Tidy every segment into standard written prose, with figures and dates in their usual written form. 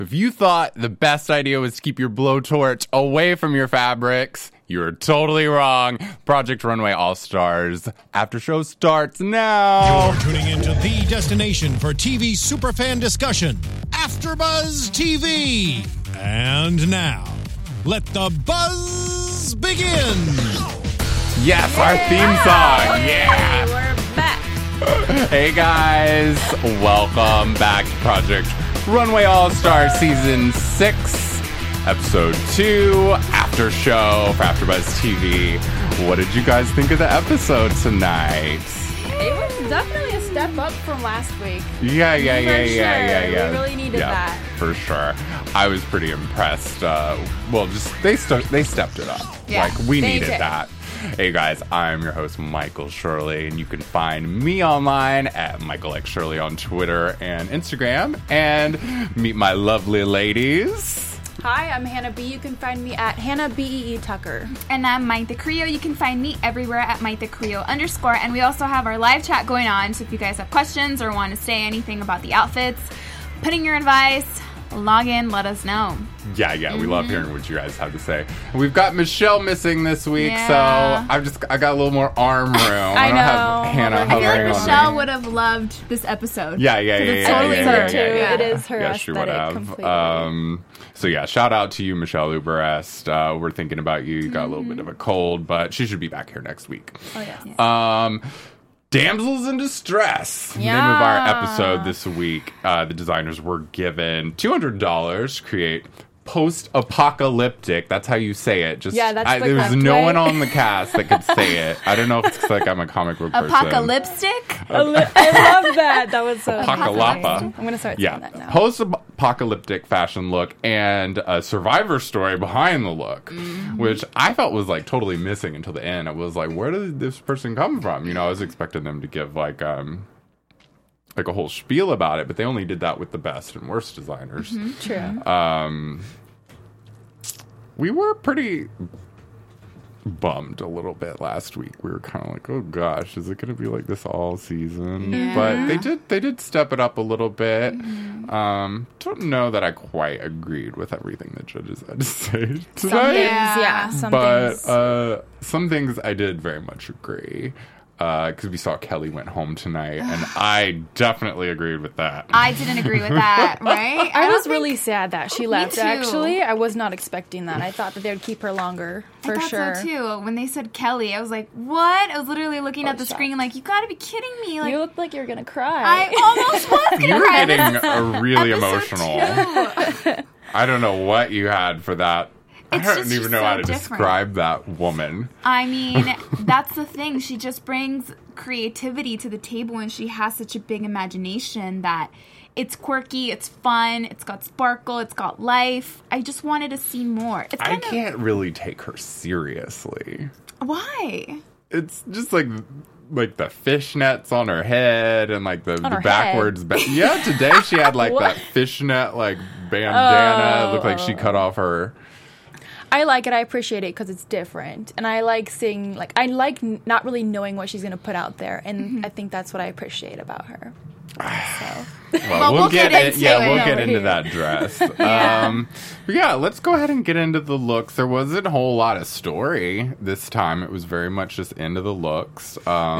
If you thought the best idea was to keep your blowtorch away from your fabrics, you're totally wrong. Project Runway All-Stars after show starts now. You're tuning into the destination for TV superfan discussion, AfterBuzz TV. And now, let the buzz begin. Yes, our theme song. Yeah. We're back. Hey guys, welcome back to Project Runway All-Stars Season 6, Episode 2, After Show for AfterBuzz TV. What did you guys think of the episode tonight? It was definitely a step up from last week. Yeah. We really needed that. For sure. I was pretty impressed. They stepped it up. Yeah, like, we they needed did. that. Hey guys, I'm your host, Michael Shirley, and you can find me online at Michael X Shirley on Twitter and Instagram, and meet my lovely ladies. Hi, I'm Hannah B. You can find me at Hannah B.E.E. Tucker. And I'm Maite Creo. You can find me everywhere at Maite Creo _. And we also have our live chat going on. So if you guys have questions or want to say anything about the outfits, put in your advice, log in, let us know. Yeah, we love hearing what you guys have to say. We've got Michelle missing this week, Yeah. so I got a little more arm room. I don't know. have Hannah I feel hovering like on Michelle me. would have loved this episode. Yeah. It's totally her, too. It is her Yeah, she would aesthetic have. completely. So yeah, shout out to you, Michelle Uberest. We're thinking about you. You got a little bit of a cold, but she should be back here next week. Oh, yeah. Damsels in Distress. Name of our episode this week. The designers were given $200 to create post-apocalyptic. That's how you say it. Yeah, that's the there was correct no way. one on the cast that could say it. I don't know if it's like I'm a comic book person. Apocalyptic? I love that. That was so Apocalyppa. I'm going to start saying that now. Post-apocalyptic fashion look and a survivor story behind the look, which I felt was like totally missing until the end. I was like, where did this person come from? You know, I was expecting them to give like a whole spiel about it, but they only did that with the best and worst designers. True. We were pretty bummed a little bit last week. We were kind of like, oh gosh, is it going to be like this all season? Yeah. But they did step it up a little bit. Don't know that I quite agreed with everything the judges had to say tonight. Some Some things I did very much agree. Because we saw Kelly went home tonight, and I definitely agreed with that. I didn't agree with that, right? I was don't really sad that she left, too. actually. I was not expecting that. I thought that they would keep her longer, for I thought sure. so too. When they said Kelly, I was like, what? I was literally looking at the shocked. screen like, you gotta be kidding me. Like, You looked like you were going to cry. I almost was You gonna were cry. getting really Episode emotional. 2. I don't know what you had for that. It's I don't just- even she's know so how to different. describe that woman. I mean, that's the thing. She just brings creativity to the table, and she has such a big imagination that it's quirky, it's fun, it's got sparkle, it's got life. I just wanted to see more. It's I kind can't really take her seriously. of why? It's just like the fishnets on her head and like the her backwards. Yeah, today she had like that fishnet like bandana. It looked like she cut off her. I like it. I appreciate it because it's different. And I like seeing, I like not really knowing what she's going to put out there. And I think that's what I appreciate about her. So. Well, we'll get into it we'll get over into here. that dress. But yeah, let's go ahead and get into the looks. There wasn't a whole lot of story this time. It was very much just into the looks.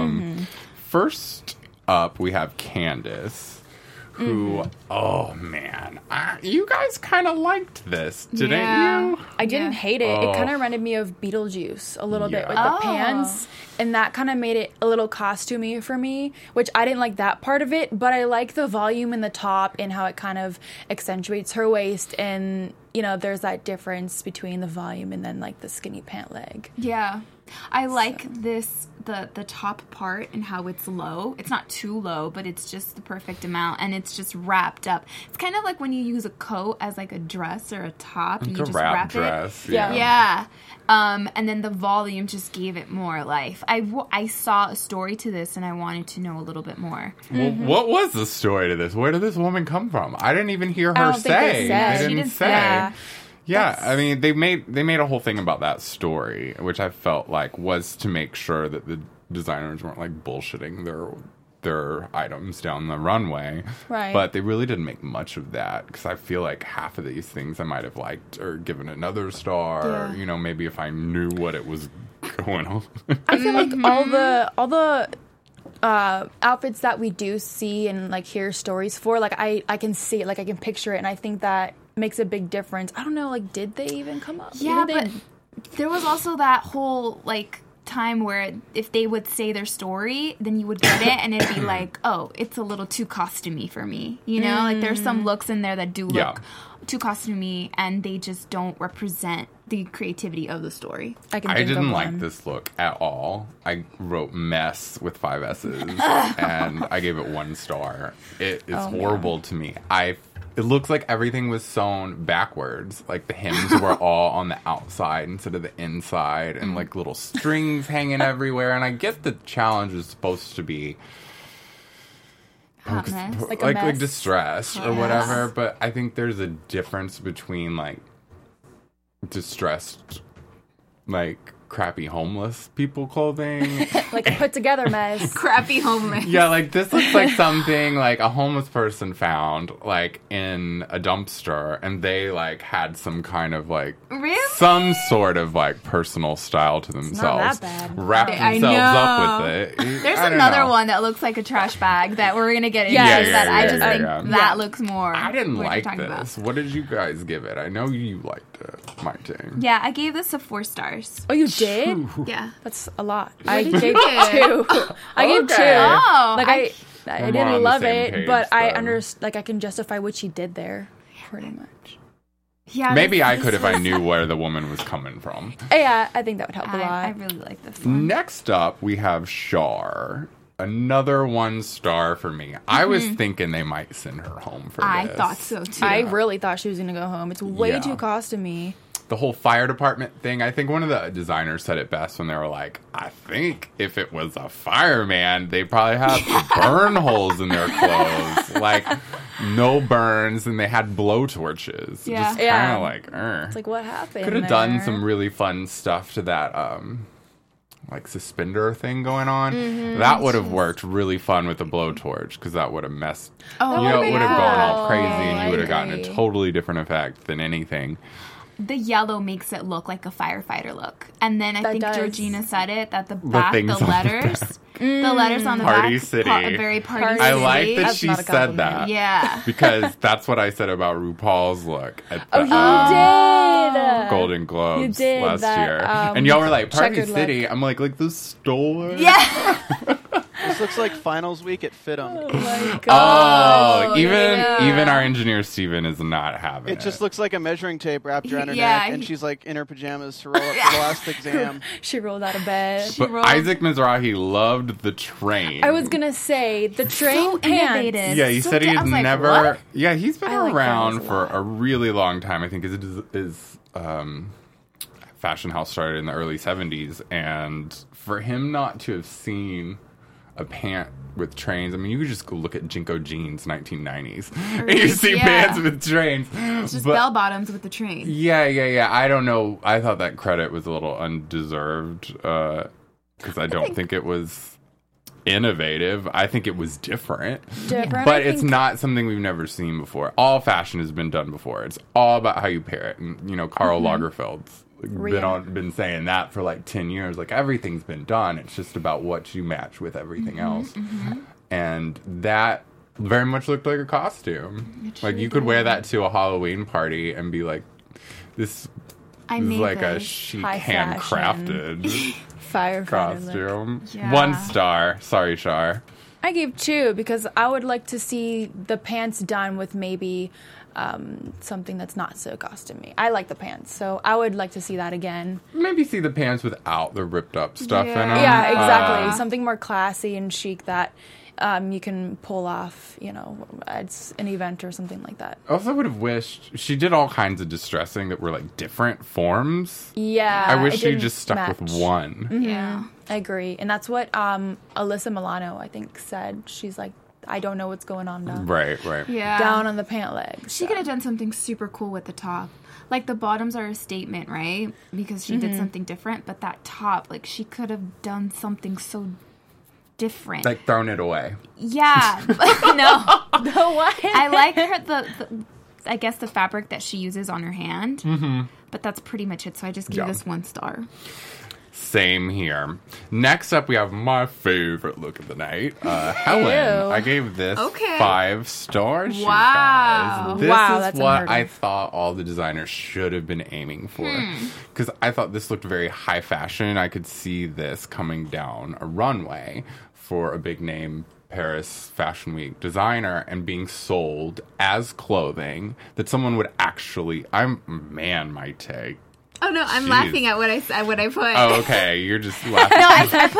First up, we have Candace, who, oh man, you guys kind of liked this, didn't Yeah. you? I didn't hate it. Oh. It kind of reminded me of Beetlejuice a little bit with Yeah. the pants. And that kind of made it a little costumey for me, which I didn't like that part of it. But I like the volume in the top and how it kind of accentuates her waist. And, you know, there's that difference between the volume and then, like, the skinny pant leg. Yeah. I like this, the top part and how it's low. It's not too low, but it's just the perfect amount, and it's just wrapped up. It's kind of like when you use a coat as like a dress or a top, and you Like a just wrap wrap dress. it. Yeah. Yeah. And then the volume just gave it more life. I saw a story to this, and I wanted to know a little bit more. Well, what was the story to this? Where did this woman come from? I didn't even hear her don't think they say. said. They She didn't didn't say. say. Yeah, I mean, they made a whole thing about that story, which I felt like was to make sure that the designers weren't like bullshitting their items down the runway. Right. But they really didn't make much of that because I feel like half of these things I might have liked or given another star. Yeah. You know, maybe if I knew what it was going on. I feel like all the outfits that we do see and like hear stories for, like I can see it, like I can picture it, and I think that makes a big difference. I don't know, like did they even come up? Yeah, Did but they- there was also that whole like time where if they would say their story, then you would get it and it'd be like, oh, it's a little too costumey for me. You know, like there's some looks in there that do look Yeah. too costumey and they just don't represent the creativity of the story. I can. I think didn't of like one. this look at all. I wrote mess with 5 S's and I gave it 1 star. It is horrible to me. It looks like everything was sewn backwards. Like the hems were all on the outside instead of the inside, and like little strings hanging everywhere. And I get the challenge is supposed to be Hot mess. Like a like mess. distress or whatever, but I think there's a difference between like distressed, like crappy homeless people clothing. Like a put together mess. Crappy homeless. Yeah, like this looks like something like a homeless person found like in a dumpster, and they like had some kind of like Really? some sort of like personal style to not themselves. that bad. Wrapped I themselves up know. with it. There's I don't another know. one that looks like a trash bag that we're gonna get into. Yeah, that I just think yeah. that looks more. I didn't what you're like talking this. about. What did you guys give it? I know you liked it, Marty. Yeah, I gave this a 4 stars. Oh, you did? Yeah. That's a lot. I did you gave give? 2. I gave 2. Okay. Oh, Like I We're on didn't the love same it, page, but I then. understand. Like I can justify what she did there, pretty much. Yeah, Maybe this- I this could if I was- knew where the woman was coming from. Yeah, I think that would help a lot. I really like this one. Next up, we have Shar. Another 1 star for me. I was thinking they might send her home for I this. thought so too. I really thought she was gonna go home. It's way Yeah. too costumey. The whole fire department thing, I think one of the designers said it best when they were like, I think if it was a fireman, they probably have burn holes in their clothes. Like, no burns, and they had blowtorches. Yeah. Just kind Yeah. of like, It's like what happened? could have done there? some really fun stuff to that like suspender thing going on. That would have worked really fun with a blowtorch because that would have messed. Oh, You know, it would've would have been gone all cool. crazy, and I you would have gotten a agree. totally different effect than anything. the yellow makes it look like a firefighter look. And then I That think does. Georgina said it that the back, things the on the letters, the letters on the Party back, City. very party Party city. I like that That's she not a said compliment. that. Yeah. Because that's what I said about RuPaul's look at the Oh, you did. Golden Globes You did last that, year. And y'all were like, Party checkered City. I'm like the store? Yeah. This looks like finals week at FIT'em. Oh my god. Oh, even yeah. our engineer Steven is not having it. It just looks like a measuring tape wrapped around her Yeah, neck, and he- she's like in her pajamas to roll up for the last exam. She rolled out of bed. But rolled- Isaac Mizrahi loved the train. I was gonna say the train So pants. innovative. Yeah, he So said he I had was like, never. what? Yeah, he's been I like around those a for lot. a really long time. I think his fashion house started in the early 70s, and for him not to have seen a pant with trains, I mean, you could just go look at Jinko jeans, 1990s, and you see Yeah. pants with trains. It's just But- bell bottoms with the train. Yeah. I don't know. I thought that credit was a little undeserved because I don't think it was innovative. I think it was different. Different, But I it's think- not something we've never seen before. All fashion has been done before. It's all about how you pair it. And, you know, Karl Lagerfeld's been saying that for like 10 years. Like, everything's been done. It's just about what you match with everything else. And that very much looked like a costume. Like, you could wear that to a Halloween party and be like, this I is made like a this. chic, High handcrafted Firefighter look. costume. Yeah. 1 star. Sorry, Shar. I gave 2 because I would like to see the pants done with maybe something that's not so costumey. I like the pants, so I would like to see that again. Maybe see the pants without the ripped up stuff in them. Yeah, exactly. Something more classy and chic that you can pull off, you know, at an event or something like that. I also would have wished she did all kinds of distressing that were like different forms. Yeah, I wish it she didn't just stuck with match. one. Yeah. I agree, and that's what Alyssa Milano, I think, said. She's like, I don't know what's going on now. Right. Yeah. Down on the pant legs. She could have done something super cool with the top. Like, the bottoms are a statement, right? Because she did something different. But that top, like, she could have done something so different. Like throwing it away. Yeah. No. The what? I like her, I guess the fabric that she uses on her hand. Mm-hmm. But that's pretty much it. So I just give this 1 star. Same here. Next up, we have my favorite look of the night. Helen. Ew. I gave this Okay. 5 stars. you Wow. guys. This Wow, is that's what unheard I of. thought all the designers should have been aiming for. Because I thought this looked very high fashion. I could see this coming down a runway for a big name Paris Fashion Week designer and being sold as clothing that someone would actually... my take. Oh no, I'm Jeez. laughing at what I put. Oh, okay. You're just laughing. No,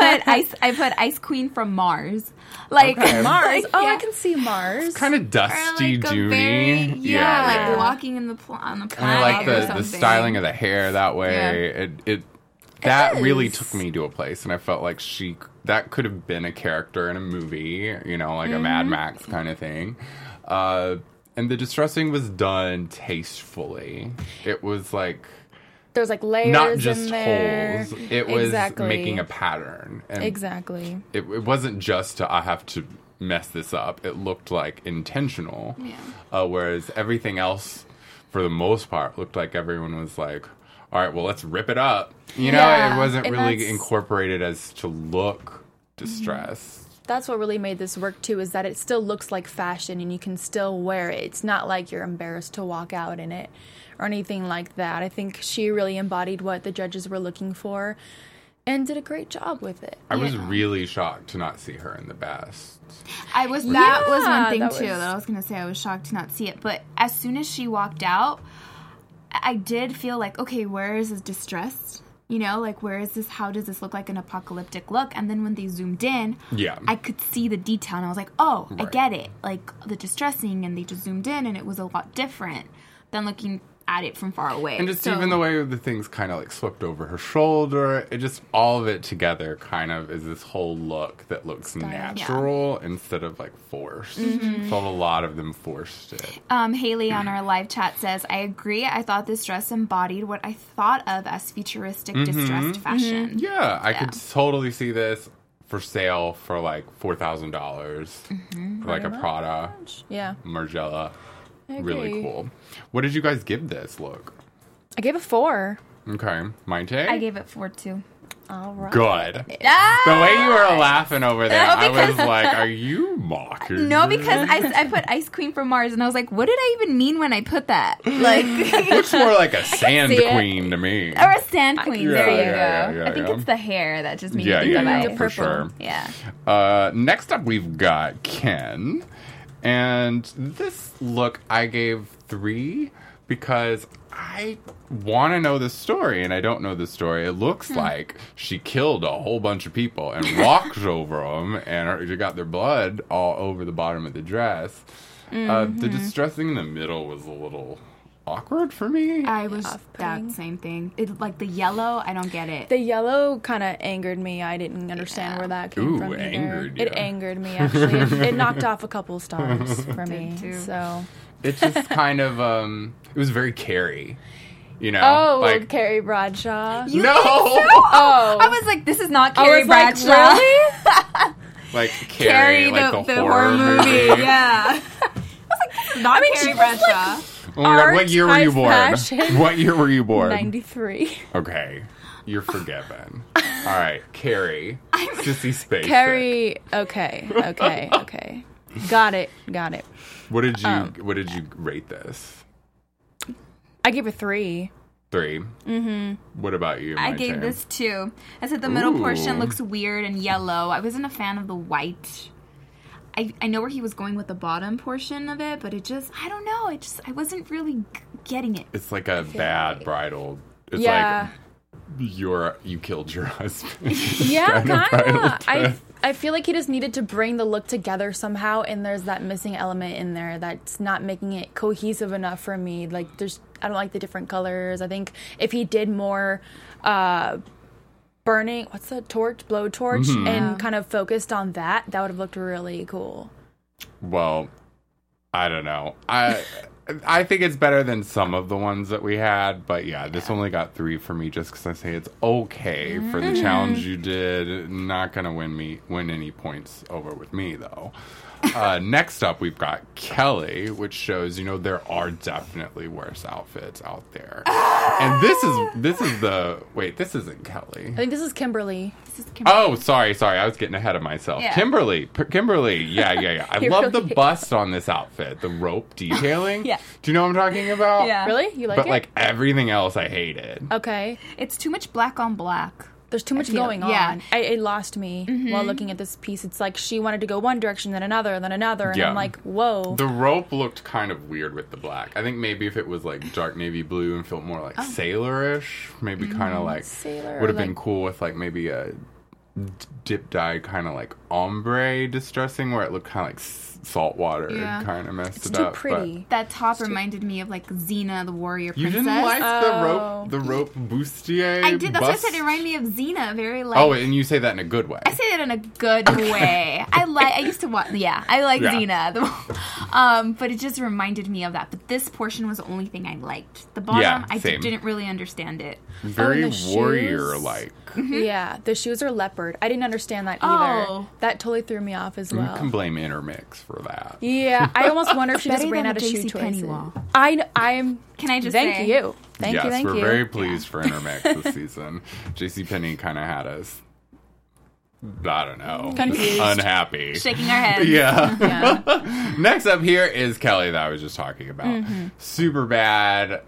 I put Ice Queen from Mars. Like Okay. Mars. Like, Oh, yeah. I can see Mars. Kind of Or dusty, like a Junie. very- Yeah. like walking in on the And planet I like or the something. styling of the hair that way. That really is. took me to a place, and I felt like that could have been a character in a movie, like a Mad Max kind of thing. And the distressing was done tastefully. It was like There's like layers not just in there. holes. It was Exactly. making a pattern. And Exactly. it wasn't just I have to mess this up. It looked like intentional. Yeah. Whereas everything else, for the most part, looked like everyone was like, all right, well, let's rip it up. Yeah, It wasn't and really that's- incorporated as to look distressed. That's what really made this work too, is that it still looks like fashion and you can still wear it. It's not like you're embarrassed to walk out in it or anything like that. I think she really embodied what the judges were looking for and did a great job with it. I was really shocked to not see her in the best. That was one Yeah, thing that too was- that I was gonna say. I was shocked to not see it, but as soon as she walked out, I did feel like, okay, where is this distressed? Like where is this? How does this look like an apocalyptic look? And then when they zoomed in, Yeah. I could see the detail, and I was like, oh, I Right. get it. Like the distressing, and they just zoomed in, and it was a lot different than looking at it from far away. And just So- even the way the things kind of like swept over her shoulder, it just all of it together kind of is this whole look that looks natural instead of like forced. Felt a lot of them forced it. Haley on our live chat says, I agree. I thought this dress embodied what I thought of as futuristic distressed fashion. Yeah, I could totally see this for sale for like $4,000 for like a Prada Yeah. Margiela. I Really agree. cool. What did you guys give this look? I gave it 4. Okay, Maite? I gave it 4 too. All right. Good. Ah! The way you were laughing over there, No, I was because- like, are you mocking No, me? because I put Ice Queen from Mars, and I was like, what did I even mean when I put that? Like, Looks more like a sand see it. queen to me. or a sand queen. Yeah, there you yeah, go. yeah, I think yeah. it's the hair that just made Yeah, me think yeah, of yeah, it. for purple. sure. Yeah. Next up, we've got Ken. And this look I gave 3 because I want to know the story, and I don't know the story. It looks like she killed a whole bunch of people and walked over them, and she got their blood all over the bottom of the dress. The distressing in the middle was a little awkward for me. I was Off-putting. that same thing. It, like the yellow, I don't get it. The yellow kind of angered me. I didn't understand where that came Ooh, from either. angered It ya. angered me, actually. it knocked off a couple stars for me. too. So, It just kind of, it was very Carrie, like Carrie Bradshaw. You No! think so? Oh. I was like, this is not I Carrie was like, Bradshaw. really? Like Carrie, like the horror movie. Yeah. I was like, not she Carrie was, like, Bradshaw. Oh my God, what Art, year were you high born? fashion. What year were you born? 93. Okay, you're forgiven. All right, Carrie, Sissy Spacek. Carrie. Okay. Got it. What did you rate this? I gave it 3. 3. Mm-hmm. What about you? I Maite? gave this 2. I said the middle Ooh. portion looks weird and yellow. I wasn't a fan of the white. I know where he was going with the bottom portion of it, but it just, I don't know. I wasn't really getting it. It's like a bad bridal. It's Yeah. like you killed your husband. Yeah, kind of bridal kind of. dress. I feel like he just needed to bring the look together somehow, and there's that missing element in there that's not making it cohesive enough for me. Like, I don't like the different colors. I think if he did more burning, what's the torch, blowtorch, and kind of focused on that would have looked really cool. Well, I don't know. I think it's better than some of the ones that we had, but yeah, this only got 3 for me just because I say it's okay for the challenge you did. Not gonna win any points over with me though. Next up, we've got Kelly, which shows there are definitely worse outfits out there. And this isn't Kelly. I think this is Kimberly. Oh, sorry. I was getting ahead of myself. Yeah. Kimberly. Yeah. I love the bust on this outfit. The rope detailing. Yeah. Do you know what I'm talking about? Yeah. Really? You like But it? like everything else I hated. Okay. It's too much black on black. There's too much feel- going on. yeah. It lost me while looking at this piece. It's like she wanted to go one direction, then another, and Yeah. I'm like, whoa. The rope looked kind of weird with the black. I think maybe if it was like dark navy blue and felt more like sailor-ish, maybe kind of like Sailor, would have like- been cool with like maybe a dip dyed kind of like ombre distressing where it looked kind of like salt water. Yeah. It kind of messed It's it too up. pretty. That top reminded me of like Xena, the warrior But you princess. didn't like Oh. the rope bustier. I did. That's why I bust? said it reminded me of Xena. Very like. Oh, and you say that in a good way. I say that in a good way. I used to watch. Yeah, I like Yeah. Xena. But it just reminded me of that. But this portion was the only thing I liked. The bottom, Yeah, I same. didn't really understand it. Very the shoes? warrior-like. Yeah, the shoes are leopard. I didn't understand that either. Oh. That totally threw me off as well. You can blame Intermix for that. Yeah, I almost wonder if she just Better ran than out of the shoe JCPenney choices. wall. I'm. Can I just thank say- you? Thank Yes, you. Thank we're you. very pleased for Intermix this season. JCPenney kind of had us, I don't know, Confused. unhappy. Shaking our heads. Yeah. Yeah. Next up here is Kelly that I was just talking about. Super bad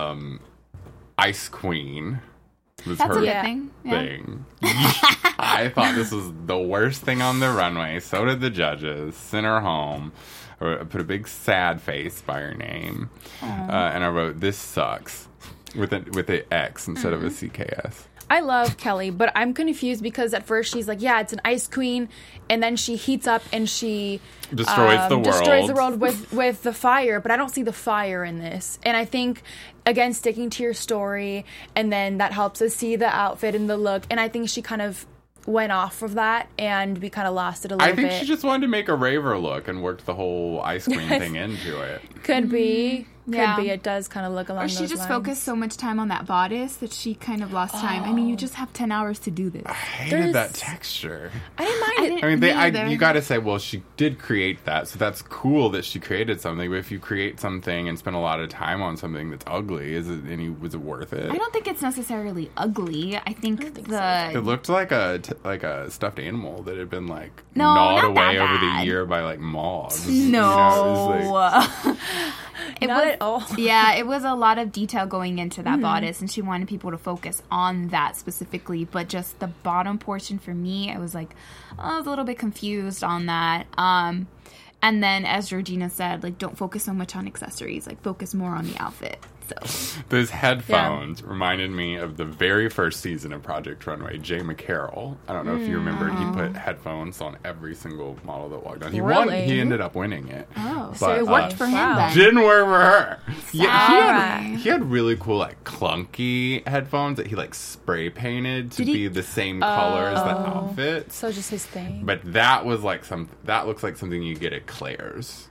Ice Queen was That's her a good Yeah. thing. Yeah. thing. I thought this was the worst thing on the runway. So did the judges. Sent her home. I put a big sad face by her name. And I wrote, "This sucks." With an X instead of a CKS. I love Kelly, but I'm confused because at first she's like, yeah, it's an ice queen, and then she heats up and she Destroys the world. destroys the world with the fire, but I don't see the fire in this. And I think, again, sticking to your story, and then that helps us see the outfit and the look, and I think she kind of went off of that, and we kind of lost it a little I think bit. she just wanted to make a raver look and worked the whole Ice Queen thing into it. Could be. Could Yeah. be. It does kind of look along Or those she just lines. focused so much time on that bodice that she kind of lost time. I mean, you just have 10 hours to do this. I hated There's- that texture. I didn't mind it. I mean, Me either. you got to say, well, she did create that, so that's cool that she created something. But if you create something and spend a lot of time on something that's ugly, was it worth it? I don't think it's necessarily ugly. I think think It looked like a stuffed animal that had been like No, gnawed not that away over the bad. year by like moths. No. You know, it was like, It Not was, at all. Yeah, it was a lot of detail going into that bodice, and she wanted people to focus on that specifically. But just the bottom portion for me, I was like, I was a little bit confused on that. And then, as Georgina said, like, don't focus so much on accessories, like, focus more on the outfit. So those headphones reminded me of the very first season of Project Runway, Jay McCarroll. I don't know if you remember, he put headphones on every single model that walked on. He won. Really? He ended up winning it. Oh, So But, it worked for him Wow. then. Didn't work for her. Yeah, Sad. he had really cool, like, clunky headphones that he, like, spray painted to Did he- be the same color as the outfit. So just his thing. But that was like that looks like something you get at Claire's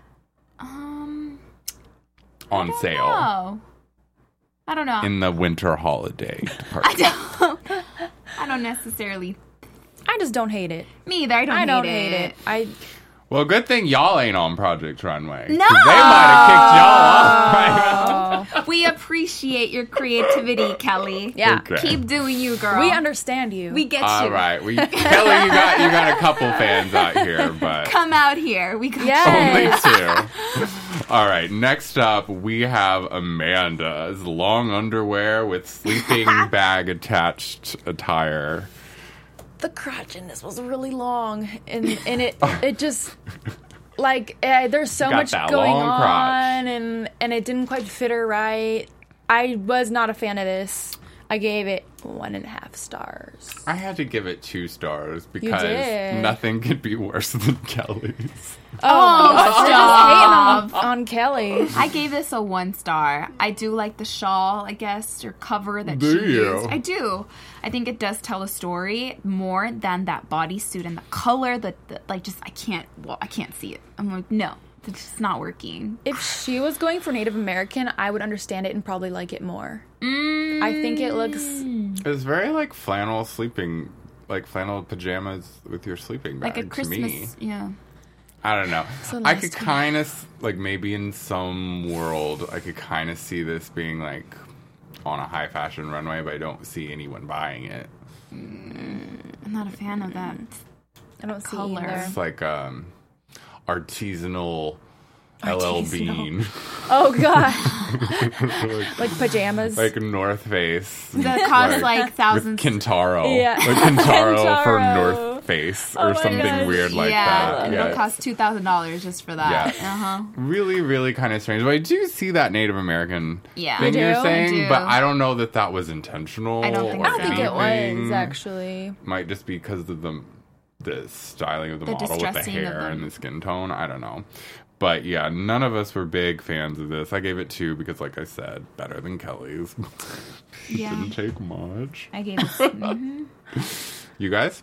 on sale Oh, I don't know. in the winter holiday department. I don't necessarily. I just don't hate it. Me either. I don't hate it. I Well, good thing y'all ain't on Project Runway. 'Cause No! they might have kicked y'all off. We appreciate your creativity, Kelly. yeah. Okay. Keep doing you, girl. We understand you. We get All you. right, Kelly, you got a couple fans out here, but Come out here. We got you. Yes. only two. All right, next up we have Amanda's long underwear with sleeping bag attached attire. The crotch in this was really long, and it just like there's so Got much that going long crotch. on, and it didn't quite fit her right. I was not a fan of this. I gave it 1.5 stars. I had to give it 2 stars because did. nothing could be worse than Kelly's. Oh, gosh, you're just hating on Kelly. I gave this a 1 star. I do like the shawl, I guess, or cover that Do she you? used. I do. I think it does tell a story more than that bodysuit and the color. Like, just I can't see it. I'm like, no. It's just not working. If she was going for Native American, I would understand it and probably like it more. I think it looks... It's very like flannel pajamas with your sleeping bag. Like a Christmas, to me. yeah. I don't know. So I nice could to me. kind of, like, maybe in some world, I could kind of see this being, like, on a high fashion runway, but I don't see anyone buying it. I'm not a fan of that. I don't see Color. either. It's like, artisanal LL Bean. Oh, God. Like pajamas. Like North Face. That costs like With thousands. Kintaro. Yeah. Like Kintaro for Kintaro. North Face Oh or my something gosh. weird like yeah, that. and it'll cost $2,000 just for that. Yeah. Really, really kind of strange. But I do see that Native American Yeah. thing You you're do? saying, I do. but I don't know that that was intentional. I don't think or I don't think it anything. was, actually. Might just be because of the styling of the The model with the distressing of hair them. and the skin tone. I don't know. But yeah, none of us were big fans of this. I gave it 2 because, like I said, better than Kelly's. Yeah. Didn't take much. I gave it. You guys?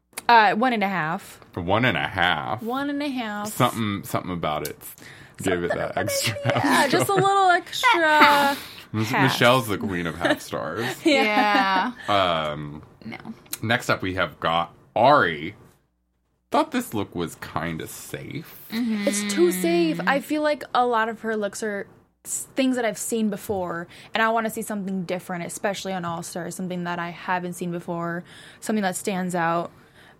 1.5. 1.5. 1.5. Something about it. Give it that extra. Yeah, just a little extra. half. Michelle's the queen of half stars. Yeah. No. Next up, we have got Ari. Thought this look was kind of safe. It's too safe. I feel like a lot of her looks are things that I've seen before, and I want to see something different, especially on All Stars, something that I haven't seen before, something that stands out.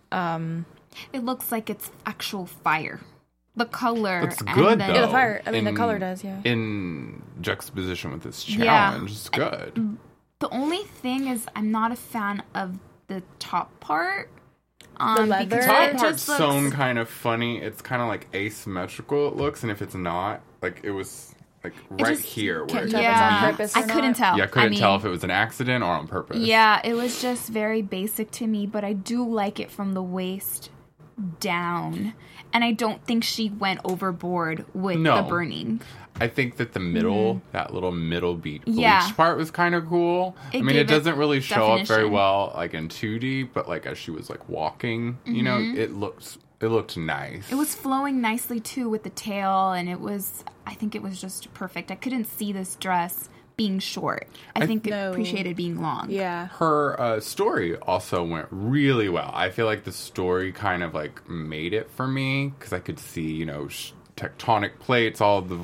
It looks like it's actual fire. The color. Looks and good, then- though. Yeah, the fire. I mean, the In- color does, yeah. In juxtaposition with this Yeah. challenge, it's good. The only thing is I'm not a fan of the top part. The leather? because Top it part's just looks- sewn kind of funny. It's kind of like asymmetrical, it looks, and if it's not, like it was like right just here where can't it tell if could it's on be- purpose or I couldn't not. tell. Yeah, I couldn't mean, tell if it was an accident or on purpose. Yeah, it was just very basic to me, but I do like it from the waist down. And I don't think she went overboard with No. the burning. I think that the middle, that little middle beat bleach Yeah. part was kind of cool. It I mean, gave it doesn't it really show up very definition. well like in 2D, but like as she was like walking, you know, it looked nice. It was flowing nicely too with the tail, and I think it was just perfect. I couldn't see this dress being short. I think it No. appreciated being long. Yeah. Her story also went really well. I feel like the story kind of like made it for me because I could see, you know, tectonic plates, all the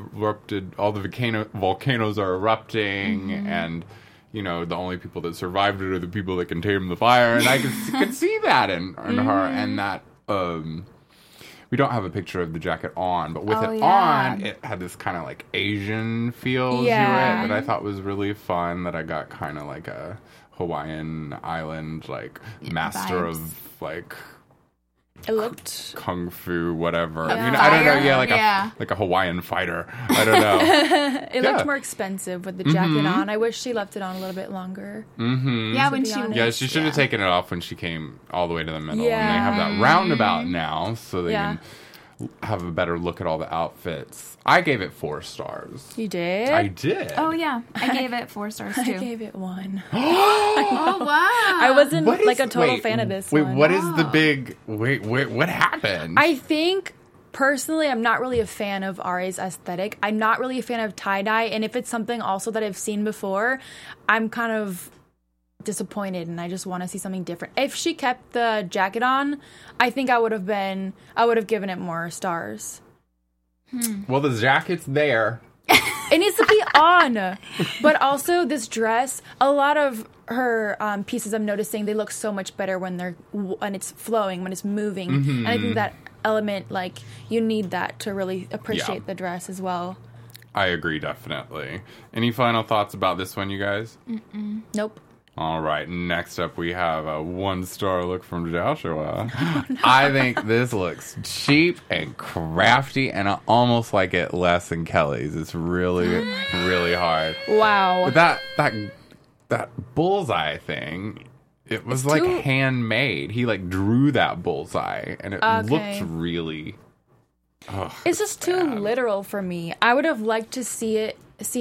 volcanoes are erupting, and you know the only people that survived it are the people that can tame the fire, and I could see that in her, and that we don't have a picture of the jacket on, but with Oh, it yeah. on, it had this kind of like Asian feel Yeah. to it that I thought was really fun. That I got kind of like a Hawaiian island like master vibes. of like It looked... kung fu, whatever. I Yeah. mean, I don't know. Fire? Yeah, like Yeah. a Hawaiian fighter. I don't know. It Yeah. looked more expensive with the jacket on. I wish she left it on a little bit longer. Yeah, when be she honest. Yeah, she should have Yeah. taken it off when she came all the way to the middle. Yeah. And they have that roundabout now, so they Yeah. can have a better look at all the outfits. I gave it 4 stars. You did? I did. Oh yeah, I gave it 4 stars too. I gave it 1. Oh wow! I wasn't What is- like a total wait, fan of this Wait, one. what is the big... Wait, what happened? I think personally, I'm not really a fan of Ari's aesthetic. I'm not really a fan of tie-dye, and if it's something also that I've seen before, I'm kind of disappointed, and I just want to see something different. If she kept the jacket on, I think I would have given it more stars. Well, the jacket's there. It needs to be on. But also this dress, a lot of her pieces I'm noticing, they look so much better when it's flowing, when it's moving. And I think that element, like, you need that to really appreciate the dress as well. I agree, definitely. Any final thoughts about this one, you guys? Nope. All right, next up we have a 1-star look from Joshua. I think this looks cheap and crafty, and I almost like it less than Kelly's. It's really, really hard. Wow. But that bullseye thing, it was like too- handmade. He like drew that bullseye, and it Okay. looked really. It's just too literal for me. I would have liked to seen it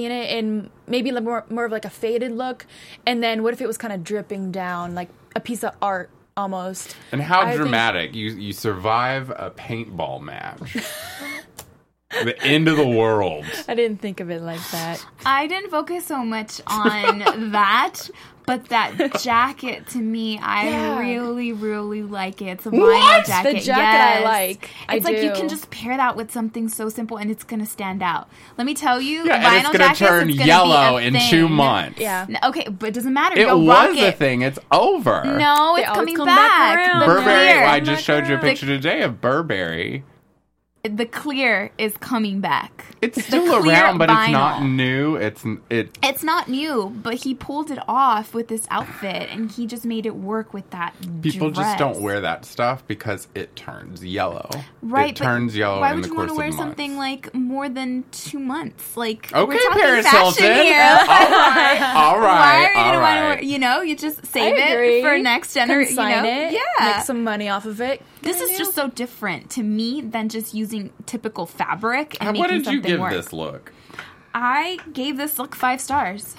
in maybe like more of like a faded look, and then what if it was kind of dripping down like a piece of art almost. And how I think- dramatic! You survive a paintball match. The end of the world. I didn't think of it like that. I didn't focus so much on that, but that jacket to me, I really, really like it. It's a vinyl jacket. The jacket I like. It's I like you do. can just pair that with something so simple and it's going to stand out. Let me tell you, Yeah, and vinyl it's going to jackets, turn it's gonna yellow be a in thing. 2 months. Yeah. Okay, but it doesn't matter. It Go rock was a it. thing. It's over. No, They it's always coming come back back. around. The Burberry. clear. I just showed you a around. picture today of Burberry. The clear is coming back. It's still clear around, but it's not vinyl. new. It's not new, but he pulled it off with this outfit, and he just made it work with that People just dress. don't wear that stuff because it turns yellow. Right, It turns yellow why in would the you course want to wear of months. something like more than 2 months? Like, Okay, we're talking Paris fashion Hilton. here. All right. All Why right. are you All gonna want to right. wear? You know, you just save I agree. it for next generation. Consign it. Yeah. Make some money off of it. This is just so different to me than just using typical fabric and What making did you something give work. this look? I gave this look 5 stars.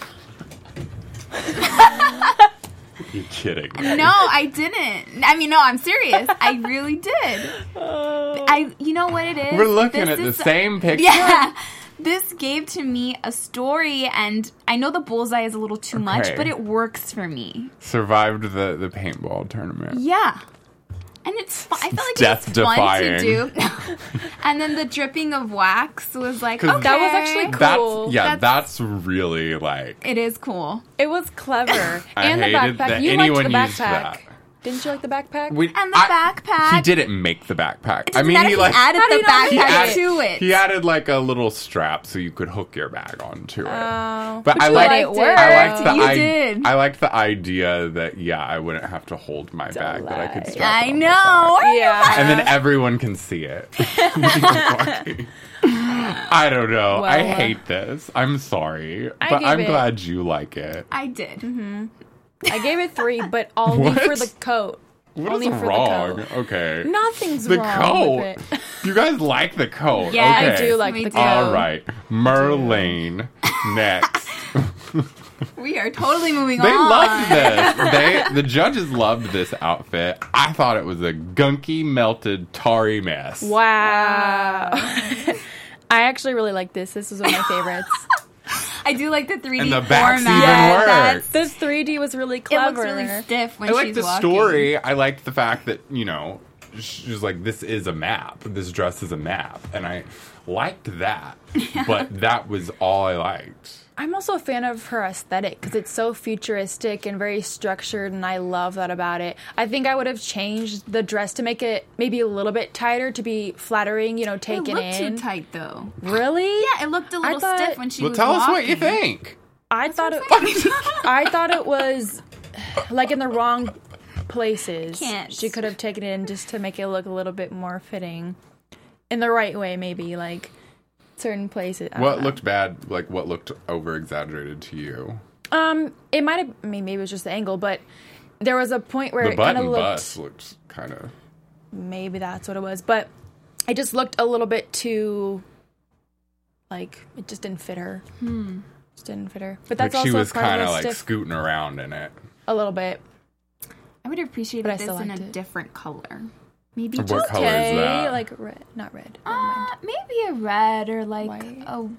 You're kidding. No, I didn't. I mean, no, I'm serious. I really did. You know what it is? We're looking This at the is- same picture. Yeah. This gave to me a story, and I know the bullseye is a little too much, Okay. but it works for me. Survived the paintball tournament. Yeah. And it's fun. I feel like Death it's fun defying. to do. And then the dripping of wax was like, 'Cause okay. That was actually cool. That's really like. It is cool. It was clever. I And the hated backpack. that You liked anyone the used backpack. that. Didn't you like the backpack? And the backpack. He didn't make the backpack. It doesn't matter, he added How do the you not make backpack it? to it. He added like a little strap so you could hook your bag onto it. Oh. But I you liked liked it. I liked the You did. I liked the idea that I wouldn't have to hold my bag, but I could strap it I on know. my side. Yeah. And then everyone can see it. I don't know. I Well, hate this. I'm sorry, I but gave I'm it- glad you like it. I did. I gave it 3, but only What? for the coat. What Only is for the wrong? coat. Okay. Nothing's The wrong coat. with it. You guys like the coat. Yeah, okay. I do like We the do. coat. All right. Merlane next. We are totally moving They on. loved this. The judges loved this outfit. I thought it was a gunky, melted, tarry mess. Wow. I actually really like this. This is one of my favorites. I do like the 3D And the backs format. even work. That's- This 3D was really It clever. looks really stiff when I liked she's the walking. story. I liked the fact that, she's like, this is a map. This dress is a map. And I liked that. But that was all I liked. I'm also a fan of her aesthetic because it's so futuristic and very structured, and I love that about it. I think I would have changed the dress to make it maybe a little bit tighter to be flattering, It taken looked in. too tight, though. Really? Yeah, it looked a little thought- stiff when she Well, was tell us walking. what you think. I thought it. I thought it was like in the wrong places. Can't. She could have taken it in just to make it look a little bit more fitting, in the right way, maybe like certain places. I don't What know. looked bad? Like, what looked over-exaggerated to you? It might have. I mean, maybe it was just the angle, but there was a point where The it kind button of looked. bust looked kind of... Maybe that's what it was, but it just looked a little bit too. Like it just didn't fit her. Just didn't fit her. But that's Like, she also was part kind of of the like stiff. scooting around in it. A little bit. I would have appreciated But I this still in a liked it. different color. Maybe What just color is that? Like red, not red. maybe a red or like White.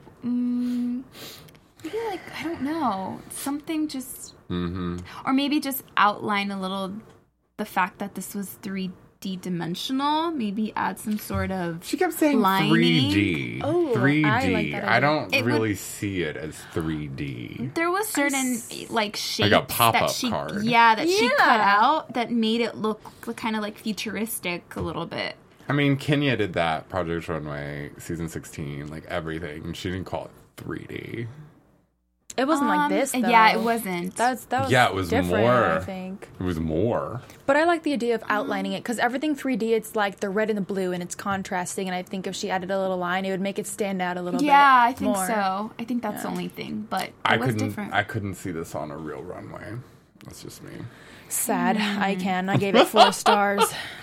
maybe like I don't know, something just or maybe just outline a little the fact that this was 3D dimensional. Maybe add some sort of She kept saying lining. 3D. Oh, 3D. I like that I idea. don't It really would- see it as 3D. There was certain like shapes Like a pop-up that she, card. that she cut Yeah. out that made it look kind of like futuristic a little bit. I mean, Kenya did that Project Runway season 16, like everything. She didn't call it 3D. It wasn't like this, though. Yeah, it wasn't. That was Yeah, it was different, more. I think. It was more. But I like the idea of outlining it because everything 3D, it's like the red and the blue, and it's contrasting. And I think if she added a little line, it would make it stand out a little bit. Yeah, I think more. so. I think that's the only thing, but it I was couldn't. different. I couldn't see this on a real runway. That's just me. Sad. I can. I gave it 4 stars.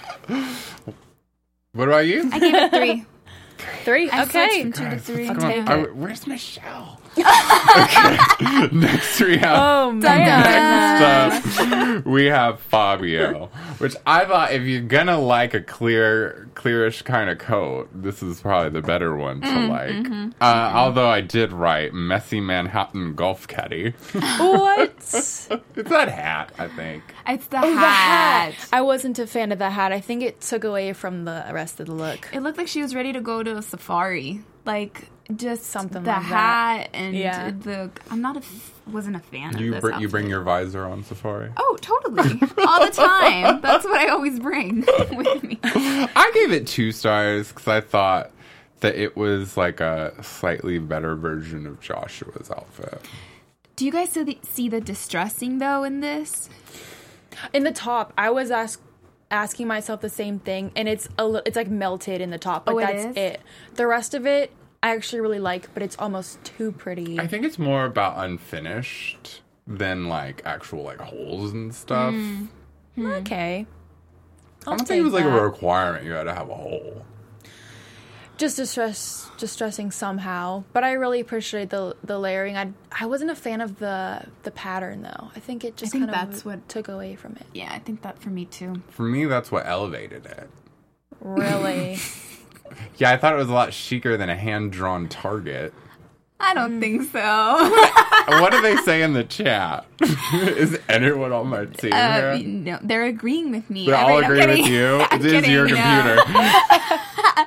What about you? I gave it 3. 3. I switched Okay. from 2 to 3. I'll Come on. take Oh, it. where's Michelle? Next we have. Oh Next up, we have Fabio, which I thought if you're gonna like a clearish kind of coat, this is probably the better one to like. Although I did write messy Manhattan golf caddy. What? It's that hat, I think. It's the Oh, the hat. hat. I wasn't a fan of the hat. I think it took away from the rest of the look. It looked like she was ready to go to a safari. Like, just Something the like that. hat and Yeah. wasn't a fan You of this you bring outfit. your visor on safari. Oh, totally. All the time. That's what I always bring with me. I gave it 2 stars because I thought that it was like a slightly better version of Joshua's outfit. Do you guys see the distressing, though, in this? In the top, I was asking myself the same thing, and it's like melted in the top. Like, Oh, it that's is? it. The rest of it, I actually really like, but it's almost too pretty. I think it's more about unfinished than like actual like holes and stuff. Okay. I don't think it was like a requirement you had to have a hole. Just distressing somehow, but I really appreciate the layering. I wasn't a fan of the pattern though. I think it just think kind of that's what- took away from it. Yeah, I think that for me, too. For me, that's what elevated it. Really. Yeah, I thought it was a lot chicer than a hand-drawn target. I don't think so. What do they say in the chat? Is anyone on my team here? No, they're agreeing with me. They all I'm agree kidding. with you? I'm It is kidding, your no. computer.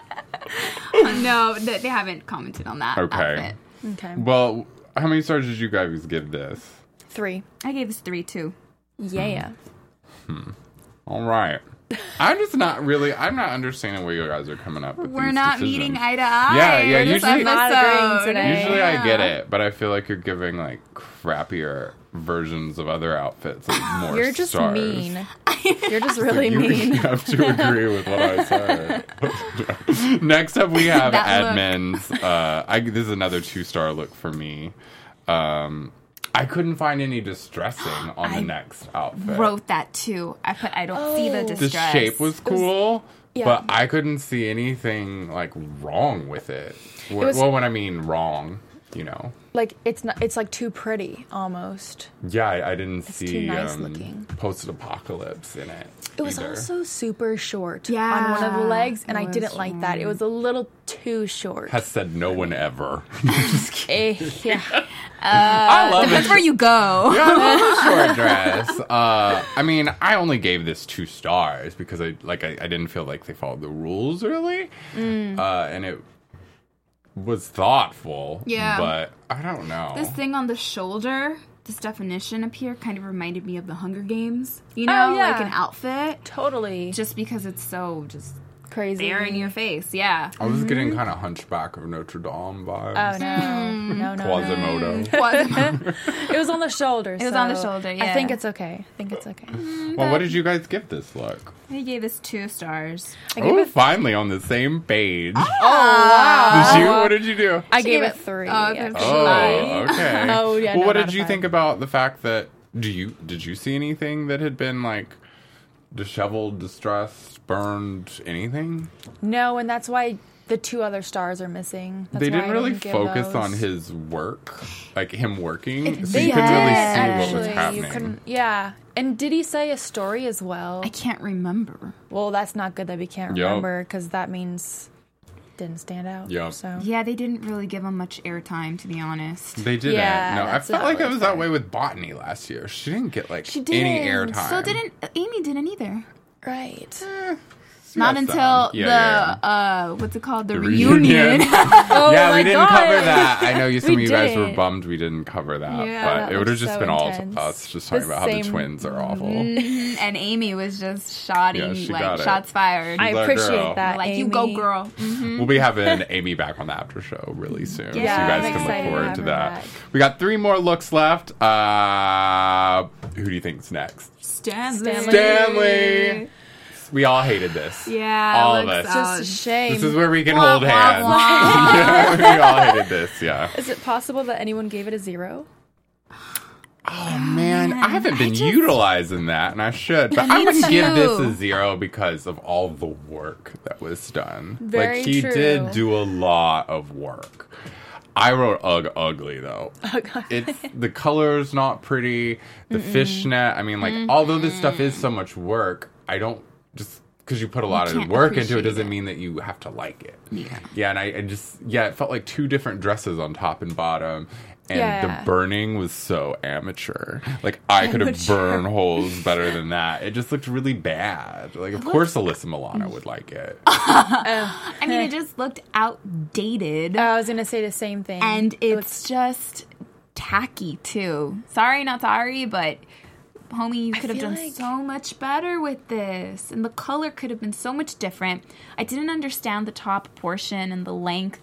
No, they haven't commented on that Okay. outfit. Okay. Well, how many stars did you guys give this? 3. I gave this 3, too. Yeah. All right. I'm not understanding where you guys are coming up with We're these not decisions. meeting eye to eye. Yeah, this usually- Not agreeing episode. today. Usually I get it, but I feel like you're giving like crappier versions of other outfits like more You're just stars. mean. You're just really You mean. have to agree with what I said. Next up, we have That look. Edmonds. This is another 2-star look for me. I couldn't find any distressing on the next outfit. Wrote that, too. I don't see the Oh. The distress. shape was cool, yeah. but I couldn't see anything like wrong with it. was- Well, when I mean wrong, you know. Like it's not. It's like too pretty almost. Yeah, I didn't see too nice looking. post-apocalypse in it. It was either. also super short Yeah, on one of the legs, and it I didn't was like that. It was a little too short. Has said no one ever. Just kidding. Yeah. I love Depends it. where you go. Yeah, I love a short dress. I mean, I only gave this 2 stars because I didn't feel like they followed the rules really, and it was thoughtful. Yeah. but I don't know. This thing on the shoulder, this definition up here, kind of reminded me of the Hunger Games. You know, Oh, yeah. like an outfit. Totally. Just because it's so just crazy. there in your face. Yeah. I was getting kind of Hunchback of Notre Dame vibes. Oh no. No. Quasimodo. It was on the shoulder. It was on the shoulder, I yeah. think it's okay. Well, what did you guys give this look? I gave this 2 stars. Oh, finally on the same page. Oh wow. What did you do? I gave it 3. Oh, yeah. okay. Oh, okay. Oh, yeah, Well, no, what not did a you 5. think about the fact that did you see anything that had been like disheveled, distressed, burned, anything? No, and that's why the 2 other stars are missing. That's They why didn't I really give focus those. on his work, like him working, so They you couldn't really did, see what was actually. happening. You couldn't. Yeah. And did he say a story as well? I can't remember. Well, that's not good that we can't Yup. remember because that means didn't stand out. Yup. So Yeah, they didn't really give him much airtime, to be honest. They didn't. Yeah, No, I that's felt not like it really was that fair. way with Botany last year. She didn't get like She any didn't. airtime. So didn't Amy didn't either. right. Not Yes, until yeah. what's it called? The reunion. reunion. Oh Yeah, my we didn't God. cover that. I know some of We you guys were didn't. bummed we didn't cover that, Yeah, but that it would have was just so been all intense. us just talking The about how the same- twins are awful. And Amy was just shotting, Yeah, she like, got it. shots fired. I She's our appreciate girl. that. like, Amy. you go, girl. We'll be having Amy back on the after show really soon, so you Yeah, guys I'm can look excited to forward have to her that. back. We got 3 more looks left. Who do you think's next? Stanley. We all hated this. Yeah, all it of looks us. out. Just a shame. This is where we can Wah, hold wah, hands. wah. Yeah, we all hated this. Yeah. Is it possible that anyone gave it a 0? Oh man, I haven't been utilizing that, and I should. But I Me wouldn't give this too. a 0 because of all the work that was done. Very like he true. did do a lot of work. I wrote ugly though. It's the color's not pretty. The fishnet. I mean, like, although this stuff is so much work, I don't just because you put a lot of can't work into it appreciate doesn't it. mean that you have to like it. Yeah. Yeah, and I just it felt like two different dresses on top and bottom. And Yeah. the burning was so amateur. Like, I could have burned holes better than that. It just looked really bad. Like, of course Alyssa Milano would like it. I mean, it just looked outdated. I was gonna say the same thing. And it's just tacky, too. Sorry, not sorry, but homie, you could have feel done like- so much better with this. And the color could have been so much different. I didn't understand the top portion and the length.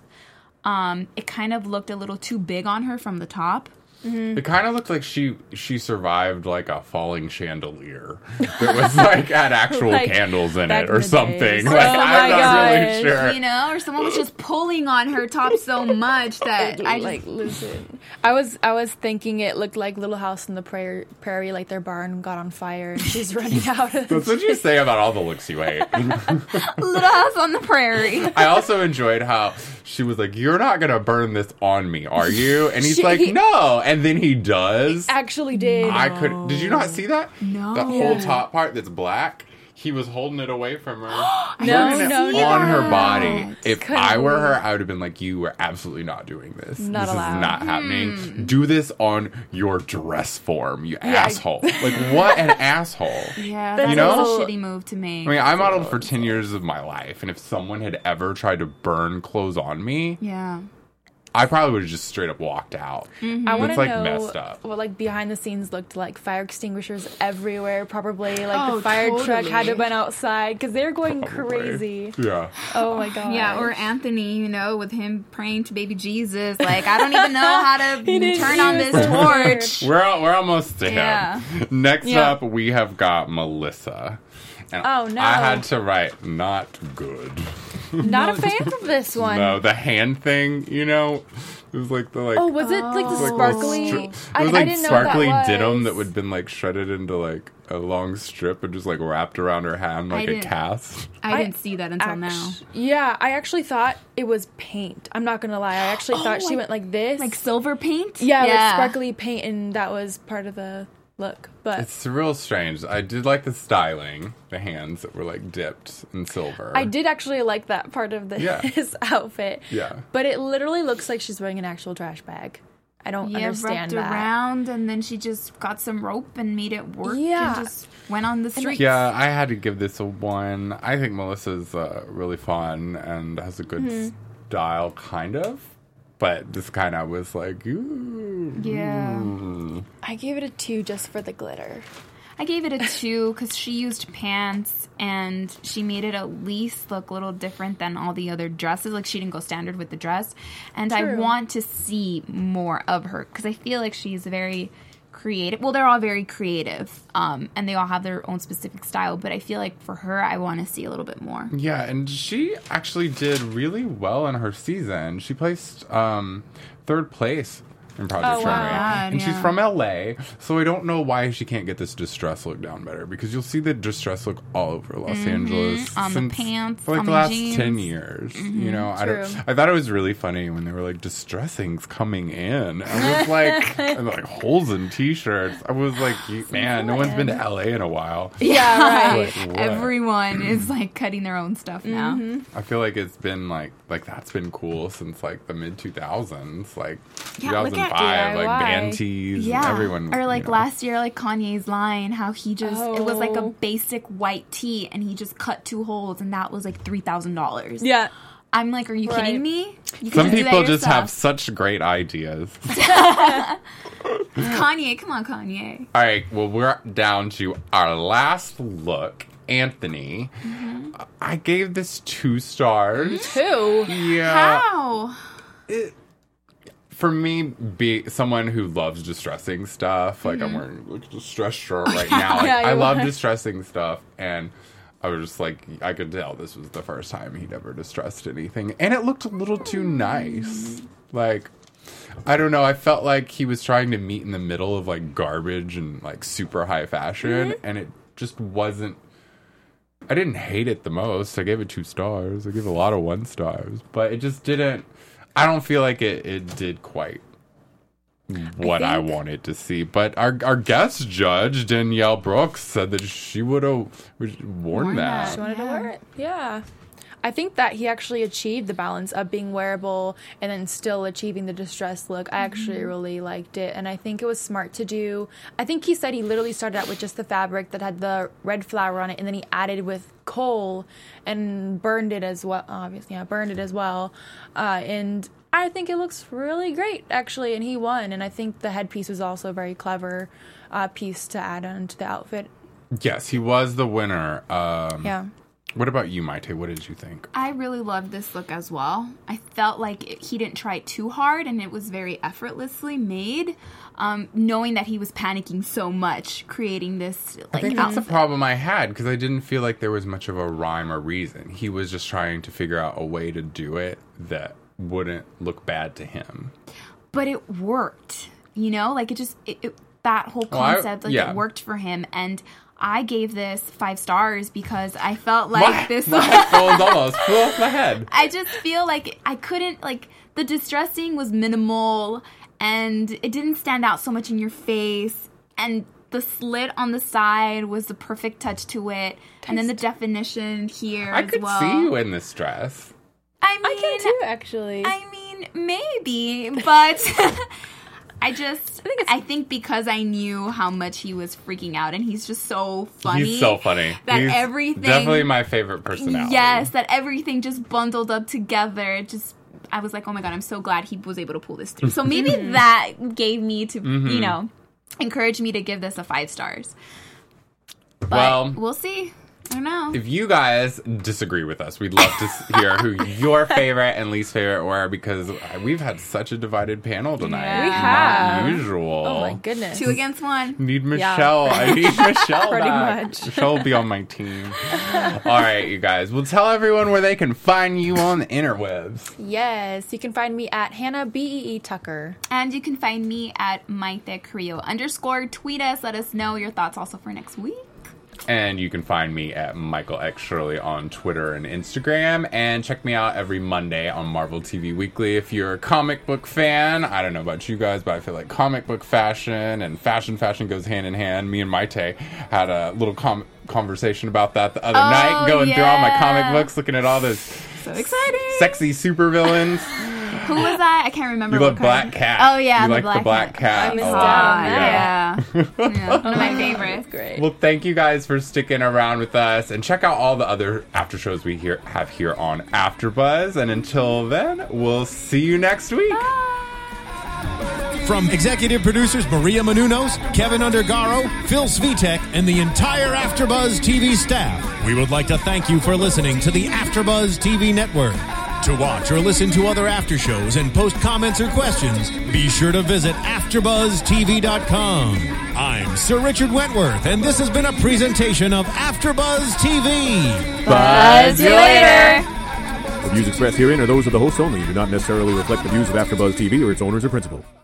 It kind of looked a little too big on her from the top. It kind of looked like she survived, like, a falling chandelier. That was, like, had actual Like, candles in back it in or the something. days. Like, Oh I'm my not really gosh. sure. You know, or someone was just pulling on her top so much that I just, like, listen. I was thinking it looked like Little House on the Prairie, like their barn got on fire and she's running out of. That's what you say about all the looks you hate. Little House on the Prairie. I also enjoyed how she was like, "You're not gonna burn this on me, are you?" And he's She- like, "No," and then he does. Actually did. I could. Did you not see that? No. The whole top part that's black. He was holding it away from her, No, burning it no, on her no. body. If Couldn't I were believe her, I would have been like, "You were absolutely not doing this. Not this allowed. is not happening. Do this on your dress form, you I- asshole. Like, what an asshole." Yeah, That's that You know? was a shitty move to make. I mean, I modeled for 10 years of my life, and if someone had ever tried to burn clothes on me, Yeah. I probably would have just straight up walked out. I want It's, to like, know messed up. what like behind the scenes looked like. Fire extinguishers everywhere, probably. Like Oh, the fire truck had to totally. have been outside because they're going Probably. crazy. Yeah. Oh my god. Yeah, or Anthony, you know, with him praying to baby Jesus. Like, I don't even know how to didn't turn on use this the torch. We're almost to him. Yeah. Next Yeah. up, we have got Melissa. And Oh, no. I had to write not good. Not a fan of this one. No, the hand thing, you know, it was like the Oh, was it like the like sparkly? it was I like didn't know sparkly what that denim was. that would been like shredded into like a long strip and just like wrapped around her hand like a didn't- cast. I didn't see that until now. Yeah, I actually thought it was paint. I'm not gonna lie. I actually thought she like- went like this. Like silver paint? yeah, like sparkly paint, and that was part of the look. But It's real strange. I did like the styling, the hands that were like dipped in silver. I did actually like that part of Yeah. his outfit. Yeah. But it literally looks like she's wearing an actual trash bag. I don't Yeah, understand wrapped that. around, and then she just got some rope and made it work. Yeah. And just went on the street. Yeah, I had to give this a 1. I think Melissa's really fun and has a good Mm-hmm. style, kind of. But this kind of was like, ooh. Yeah. I gave it a 2 just for the glitter. I gave it a 2 because she used pants and she made it at least look a little different than all the other dresses. Like, she didn't go standard with the dress. And I True. want to see more of her because I feel like she's very creative. Well, they're all very creative and they all have their own specific style. But I feel like for her, I want to see a little bit more. Yeah, and she actually did really well in her season. She placed 3rd place in Project Oh, wow. Runway. And she's Yeah. from LA, so I don't know why she can't get this distress look down better, because you'll see the distress look all over Los Angeles On the since, pants, for like on the the last jeans. 10 years. You know, True. I thought it was really funny when they were like, distressing's coming in. I was like, and like holes in t-shirts. I was like, man, no one's been to LA in a while. Yeah, right. Like, what? Everyone is like cutting their own stuff now. I feel like it's been like that's been cool since like the mid 2000s, like Yeah, look at 2005, like DIY. band tees. Yeah. Everyone, or like you know. last year, like Kanye's line, how he just, it was like a Oh. basic white tee and he just cut 2 holes and that was like $3,000. Yeah. I'm like, are you Right. kidding me? You can Some do that people just have yourself. such great ideas. Kanye, come on, Kanye. All right, well, we're down to our last look, Anthony. I gave this 2 stars. 2. Yeah. How? For me, be someone who loves distressing stuff, like I'm wearing like a distress shirt right now. Like, Yeah, I you love are. distressing stuff, and I was just like, I could tell this was the first time he'd ever distressed anything, and it looked a little too nice. Like, I don't know. I felt like he was trying to meet in the middle of like garbage and like super high fashion, and it just wasn't. I didn't hate it the most. I gave it 2 stars. I gave a lot of 1 stars, but it just didn't. I don't feel like it did quite what I wanted to see. But our guest judge, Danielle Brooks, said that she would have worn that. She wanted to wear it. Yeah. I think that he actually achieved the balance of being wearable and then still achieving the distressed look. I actually really liked it, and I think it was smart to do. I think he said he literally started out with just the fabric that had the red flower on it, and then he added with coal and burned it as well. Obviously, burned it as well. And I think it looks really great, actually, and he won. And I think the headpiece was also a very clever piece to add on to the outfit. Yes, he was the winner. Yeah. What about you, Maite? What did you think? I really loved this look as well. I felt like he didn't try too hard, and it was very effortlessly made. Knowing that he was panicking so much, creating this I think that's the problem I had, because I didn't feel like there was much of a rhyme or reason. He was just trying to figure out a way to do it that wouldn't look bad to him. But it worked, like that whole concept, it worked for him. And I gave this 5 stars because I felt like my headphones almost flew off my head. I just feel like I couldn't, the distressing was minimal and it didn't stand out so much in your face. And the slit on the side was the perfect touch to it. And then the definition here I could see you in this dress. I can too, actually. I mean, maybe, but I think because I knew how much he was freaking out, and he's just so funny. He's so funny. That he's everything... definitely my favorite personality. Yes, that everything just bundled up together. I was like, oh my God, I'm so glad he was able to pull this through. So maybe that gave me to, encourage me to give this a 5 stars. But we'll see. I don't know. If you guys disagree with us, we'd love to hear who your favorite and least favorite were, because we've had such a divided panel tonight. Yeah. We have. Not usual. Oh my goodness. 2 against 1. Need Michelle. Yeah. I need Michelle Pretty back. much. Michelle will be on my team. All right, you guys. We'll tell everyone where they can find you on the interwebs. Yes. You can find me at Hannah BEE Tucker. And you can find me at Maite Carrillo _ Tweet us. Let us know your thoughts also for next week. And you can find me at Michael X Shirley on Twitter and Instagram. And check me out every Monday on Marvel TV Weekly. If you're a comic book fan, I don't know about you guys, but I feel like comic book fashion and fashion goes hand in hand. Me and Maite had a little conversation about that the other night, going through all my comic books, looking at all those sexy supervillains. Who was that? I can't remember. You love Black Cat. Oh, yeah. You like the Black Cat. Oh, yeah. One of my favorites. Great. Well, thank you guys for sticking around with us, and check out all the other after shows we have here on AfterBuzz. And until then, we'll see you next week. From executive producers Maria Menounos, Kevin Undergaro, Phil Svitek, and the entire AfterBuzz TV staff, we would like to thank you for listening to the AfterBuzz TV network. To watch or listen to other after shows and post comments or questions, be sure to visit AfterBuzzTV.com. I'm Sir Richard Wentworth, and this has been a presentation of AfterBuzz TV. Buzz you later. The views expressed herein are those of the hosts only and do not necessarily reflect the views of AfterBuzz TV or its owners or principals.